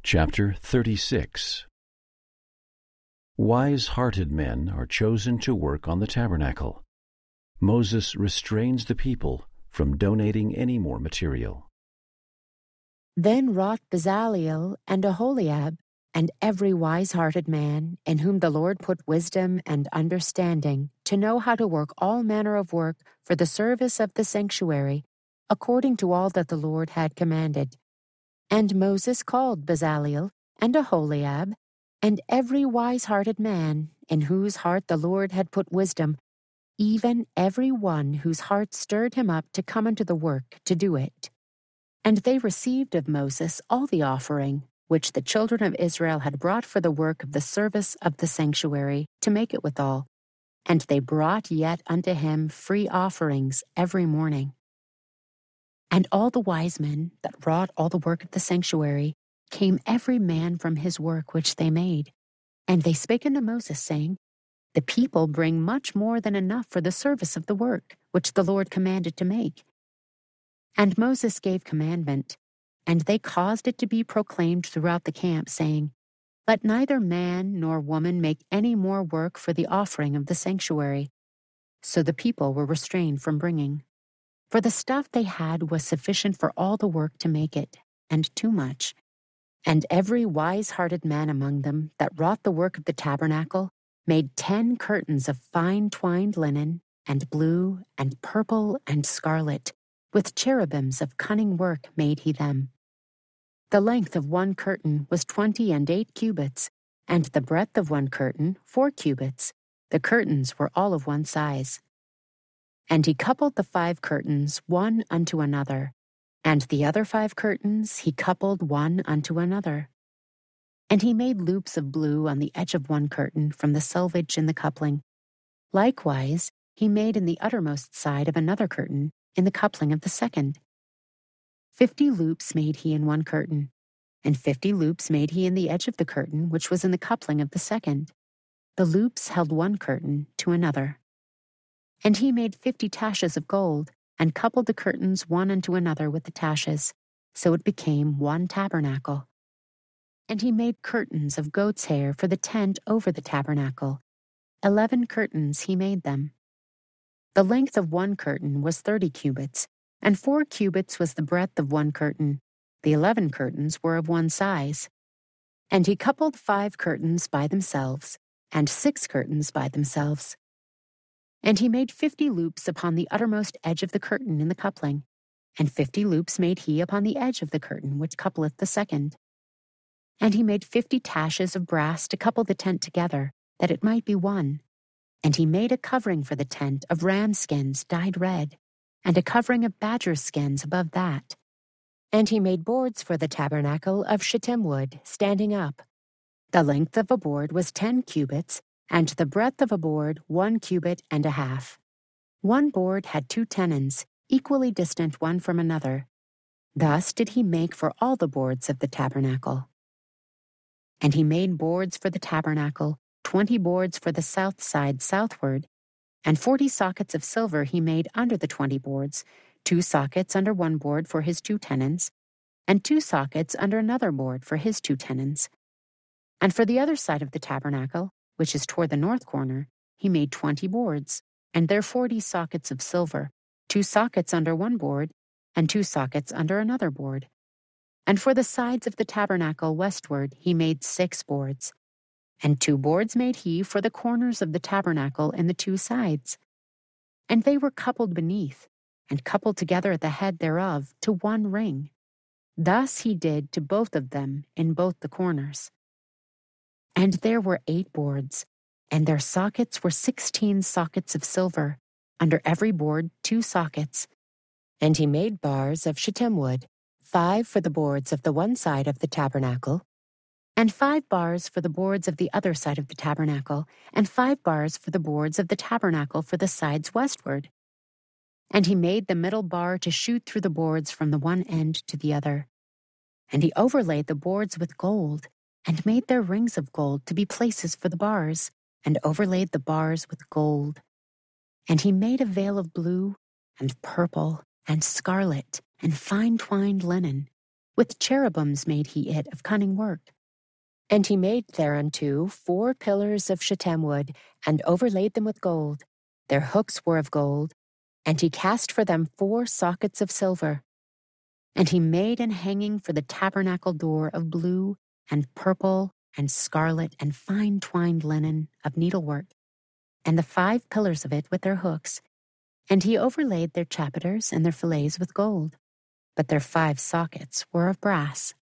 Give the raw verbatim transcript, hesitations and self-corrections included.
Chapter thirty-six. Wise-hearted men are chosen to work on the tabernacle. Moses restrains the people from donating any more material. Then wrought Bezaleel and Aholiab, and every wise-hearted man, in whom the Lord put wisdom and understanding, to know how to work all manner of work for the service of the sanctuary, according to all that the Lord had commanded. And Moses called Bezaleel and Aholiab, and every wise-hearted man, in whose heart the Lord had put wisdom, even every one whose heart stirred him up to come unto the work to do it. And they received of Moses all the offering which the children of Israel had brought for the work of the service of the sanctuary, to make it withal. And they brought yet unto him free offerings every morning. And all the wise men that wrought all the work of the sanctuary came every man from his work which they made. And they spake unto Moses, saying, The people bring much more than enough for the service of the work which the Lord commanded to make. And Moses gave commandment, and they caused it to be proclaimed throughout the camp, saying, Let neither man nor woman make any more work for the offering of the sanctuary. So the people were restrained from bringing. For the stuff they had was sufficient for all the work to make it, and too much. And every wise-hearted man among them that wrought the work of the tabernacle made ten curtains of fine twined linen, and blue, and purple, and scarlet. With cherubims of cunning work made he them. The length of one curtain was twenty and eight cubits, and the breadth of one curtain four cubits. The curtains were all of one size. And he coupled the five curtains one unto another, and the other five curtains he coupled one unto another. And he made loops of blue on the edge of one curtain from the selvage in the coupling. Likewise he made in the uttermost side of another curtain in the coupling of the second. Fifty loops made he in one curtain, and fifty loops made he in the edge of the curtain which was in the coupling of the second. The loops held one curtain to another. And he made fifty taches of gold, and coupled the curtains one unto another with the taches, so it became one tabernacle. And he made curtains of goat's hair for the tent over the tabernacle. Eleven curtains he made them. The length of one curtain was thirty cubits, and four cubits was the breadth of one curtain. The eleven curtains were of one size. And he coupled five curtains by themselves, and six curtains by themselves. And he made fifty loops upon the uttermost edge of the curtain in the coupling, and fifty loops made he upon the edge of the curtain which coupleth the second. And he made fifty taches of brass to couple the tent together, that it might be one. And he made a covering for the tent of ram skins dyed red, and a covering of badger skins above that. And he made boards for the tabernacle of shittim wood, standing up. The length of a board was ten cubits, and the breadth of a board one cubit and a half. One board had two tenons, equally distant one from another. Thus did he make for all the boards of the tabernacle. And he made boards for the tabernacle, twenty boards for the south side southward, and forty sockets of silver he made under the twenty boards, two sockets under one board for his two tenons, and two sockets under another board for his two tenons. And for the other side of the tabernacle, which is toward the north corner, he made twenty boards, and there forty sockets of silver, two sockets under one board, and two sockets under another board. And for the sides of the tabernacle westward he made six boards. And two boards made he for the corners of the tabernacle in the two sides. And they were coupled beneath, and coupled together at the head thereof to one ring. Thus he did to both of them in both the corners. And there were eight boards, and their sockets were sixteen sockets of silver, under every board two sockets. And he made bars of shittim wood, five for the boards of the one side of the tabernacle, and five bars for the boards of the other side of the tabernacle, and five bars for the boards of the tabernacle for the sides westward. And he made the middle bar to shoot through the boards from the one end to the other. And he overlaid the boards with gold, and made their rings of gold to be places for the bars, and overlaid the bars with gold. And he made a veil of blue, and purple, and scarlet, and fine twined linen. With cherubims made he it of cunning work. And he made thereunto four pillars of shittim wood, and overlaid them with gold. Their hooks were of gold, and he cast for them four sockets of silver. And he made an hanging for the tabernacle door of blue, and purple, and scarlet, and fine twined linen of needlework, and the five pillars of it with their hooks. And he overlaid their chapiters and their fillets with gold. But their five sockets were of brass.